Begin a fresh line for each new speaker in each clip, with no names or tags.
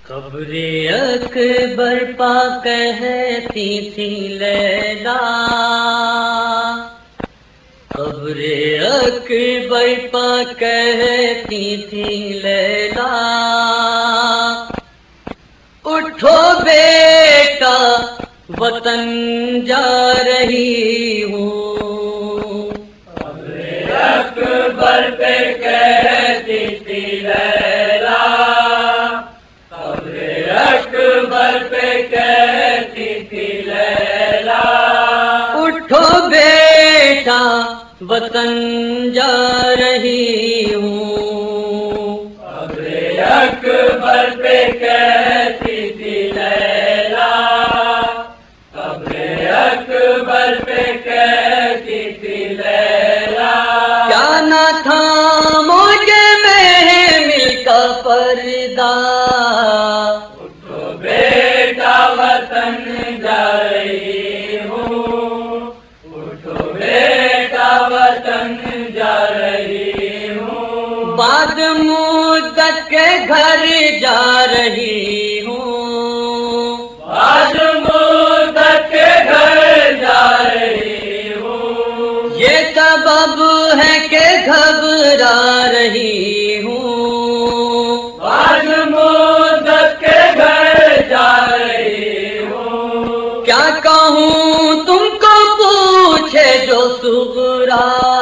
قبر اکبر پا کہتی تھی لیلا، قبر اکبر پا کہتی تھی لیلا، اٹھو بیٹا وطن جا رہی ہوں۔ قبر اکبر پہ کہتی تھی لیلا، قبر اکبر پہ کہتی تھی لیلا، اٹھو بیٹا وطن جا رہی ہوں۔ قبر اکبر پہ کہتی تھی لیلا، قبر اکبر پہ کہتی تھی لیلا، کیا نہ تھا موج محمل کا پردہ، اٹھو بیٹا وطن جا رہی ہوں، اٹھو بیٹا وطن جا رہی ہوں، بعد مدت کے گھر جا رہی ہوں، بعد مدت کے گھر جا رہی ہوں، یہ سبب ہے کہ گھبرا رہی ہوں، بعد مدت کے گھر جا رہی ہوں، کیا کہوں تم کو پوچھے جو صغرا،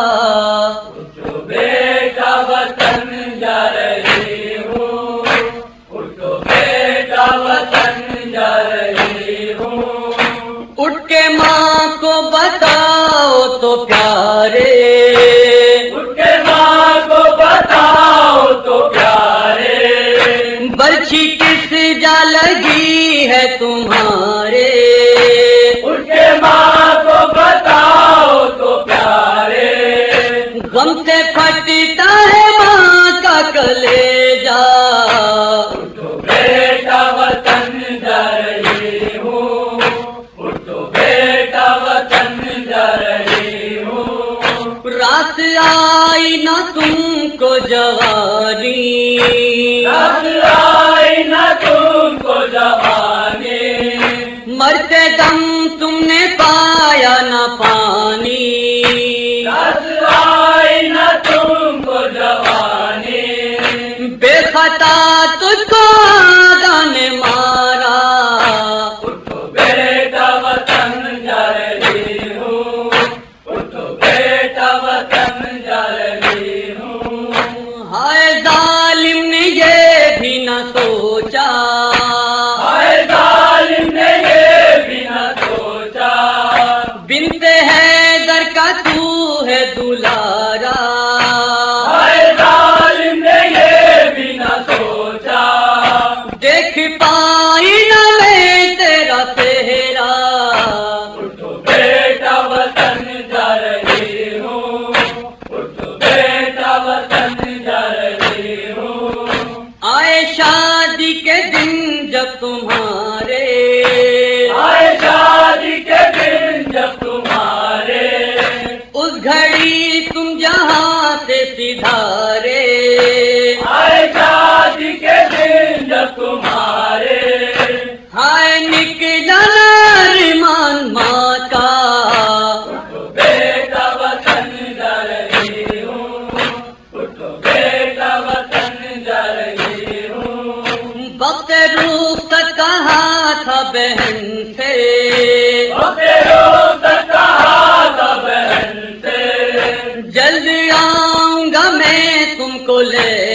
اٹھو بیٹا وطن جا رہی ہوں، اٹھو بیٹا وطن جا رہی ہوں، اٹھ کے ماں کو بتاؤ تو پیارے، اٹھ کے ماں کو بتاؤ تو پیارے، برچھی کس جا لگی ہے تمہارے، اٹھ کے ماں کو بتاؤ تو پیارے، غم سے پھٹتا ہے ماں کا کلیجہ، اٹھو بیٹا وطن جا رہی ہوں، اٹھو بیٹا وطن جا رہی ہوں، رات آئی نہ تم کو جوانی، رات آئی نہ تم کو جوانی، مرتے دم تم نے پایا نہ پانی، رات آئی نہ تم کو جوانی، بے خطا تجھ کو آدھا نے مارا، اٹھو بیٹا وطن جا رہی ہوں، اٹھو بیٹا وطن جا رہی ہوں، ہائے ظالم نے یہ بھی نہ سوچا، ہائے ظالم نے یہ بھی نہ سوچا، بنت حیدر کا تو ہے دلارا، ہائے ظالم نے یہ بھی نہ سوچا، دیکھ پائی نہ میں تیرا چہرہ، اٹھو بیٹا وطن جا رہی ہوں، اٹھو بیٹا وطن جا رہی ہوں، آئے شادی کے دن جب تمہارے، آئے شادی کے دن جب تمہارے، اس گھڑی تم جہاں سے سدھارے، آئے شادی کے دن جب تمہارے، ہائے نکلا ارمان ماں کا، اٹھو بیٹا وطن جا رہی ہوں، اٹھو بیٹا وطن جا رہی ہوں، وقت رخصت کہا تھا بہن سے، وقت رخصت کہا تھا بہن سے، جلد آؤں گا میں تم کو لے